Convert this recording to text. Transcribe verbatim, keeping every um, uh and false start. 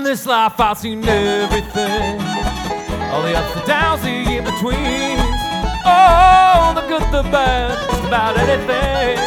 this life I've seen everything, all the ups and downs, the in-betweens, oh, the good, the bad, just about anything.